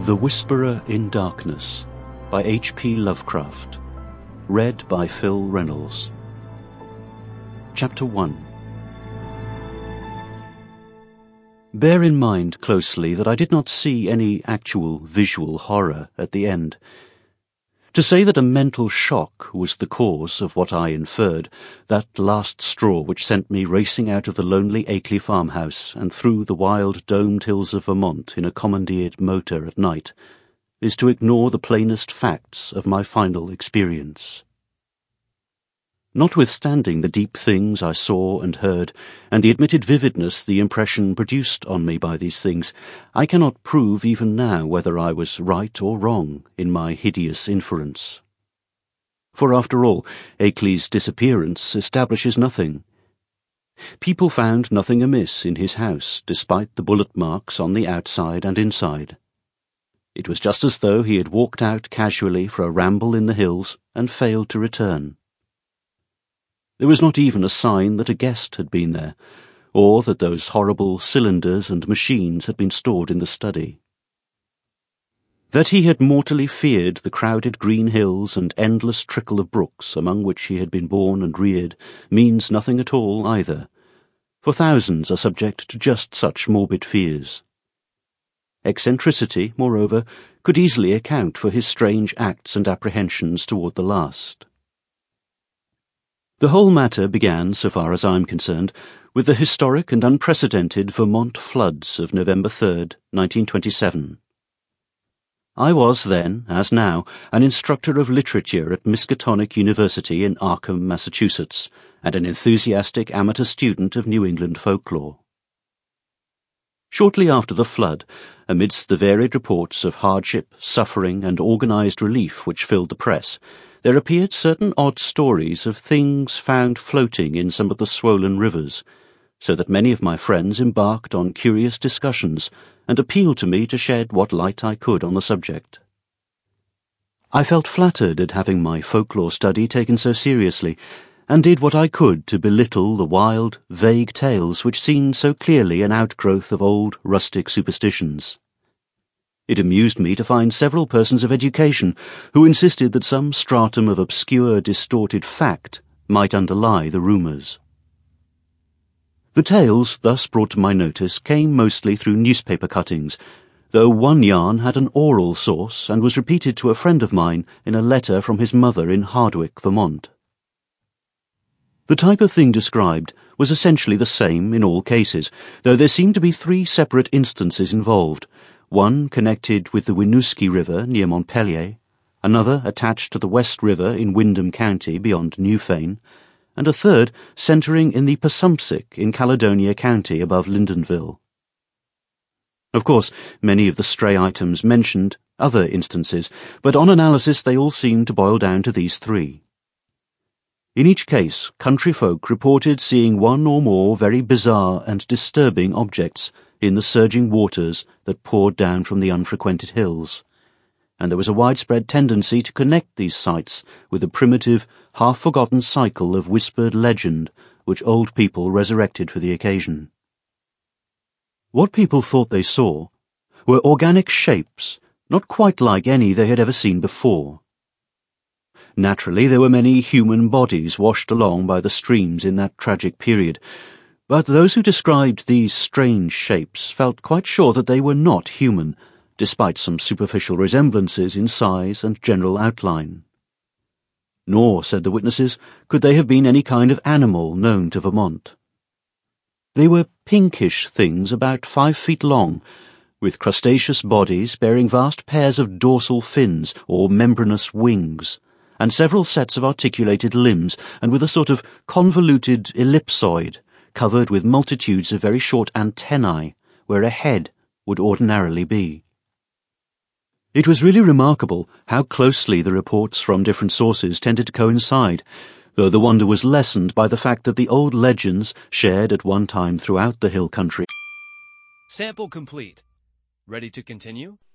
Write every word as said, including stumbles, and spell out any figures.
The Whisperer in Darkness by H P Lovecraft. Read by Phil Reynolds. Chapter one. Bear in mind closely that I did not see any actual visual horror at the end. To say that a mental shock was the cause of what I inferred, that last straw which sent me racing out of the lonely Akeley farmhouse and through the wild domed hills of Vermont in a commandeered motor at night, is to ignore the plainest facts of my final experience. Notwithstanding the deep things I saw and heard, and the admitted vividness the impression produced on me by these things, I cannot prove even now whether I was right or wrong in my hideous inference. For after all, Akeley's disappearance establishes nothing. People found nothing amiss in his house, despite the bullet marks on the outside and inside. It was just as though he had walked out casually for a ramble in the hills and failed to return. There was not even a sign that a guest had been there, or that those horrible cylinders and machines had been stored in the study. That he had mortally feared the crowded green hills and endless trickle of brooks among which he had been born and reared means nothing at all either, for thousands are subject to just such morbid fears. Eccentricity, moreover, could easily account for his strange acts and apprehensions toward the last. The whole matter began, so far as I am concerned, with the historic and unprecedented Vermont floods of November third, nineteen twenty-seven. I was then, as now, an instructor of literature at Miskatonic University in Arkham, Massachusetts, and an enthusiastic amateur student of New England folklore. Shortly after the flood, amidst the varied reports of hardship, suffering, and organized relief which filled the press, there appeared certain odd stories of things found floating in some of the swollen rivers, so that many of my friends embarked on curious discussions and appealed to me to shed what light I could on the subject. I felt flattered at having my folklore study taken so seriously, and did what I could to belittle the wild, vague tales which seemed so clearly an outgrowth of old, rustic superstitions. It amused me to find several persons of education who insisted that some stratum of obscure, distorted fact might underlie the rumours. The tales thus brought to my notice came mostly through newspaper cuttings, though one yarn had an oral source and was repeated to a friend of mine in a letter from his mother in Hardwick, Vermont. The type of thing described was essentially the same in all cases, though there seemed to be three separate instances involved, one connected with the Winooski River near Montpelier, another attached to the West River in Windham County beyond Newfane, and a third centering in the Passumpsic in Caledonia County above Lyndonville. Of course, many of the stray items mentioned other instances, but on analysis they all seemed to boil down to these three. In each case, country folk reported seeing one or more very bizarre and disturbing objects in the surging waters that poured down from the unfrequented hills, and there was a widespread tendency to connect these sights with the primitive, half-forgotten cycle of whispered legend which old people resurrected for the occasion. What people thought they saw were organic shapes, not quite like any they had ever seen before. Naturally, there were many human bodies washed along by the streams in that tragic period, but those who described these strange shapes felt quite sure that they were not human, despite some superficial resemblances in size and general outline. Nor, said the witnesses, could they have been any kind of animal known to Vermont. They were pinkish things about five feet long, with crustaceous bodies bearing vast pairs of dorsal fins or membranous wings, and several sets of articulated limbs, and with a sort of convoluted ellipsoid, covered with multitudes of very short antennae, where a head would ordinarily be. It was really remarkable how closely the reports from different sources tended to coincide, though the wonder was lessened by the fact that the old legends shared at one time throughout the hill country. Sample complete. Ready to continue?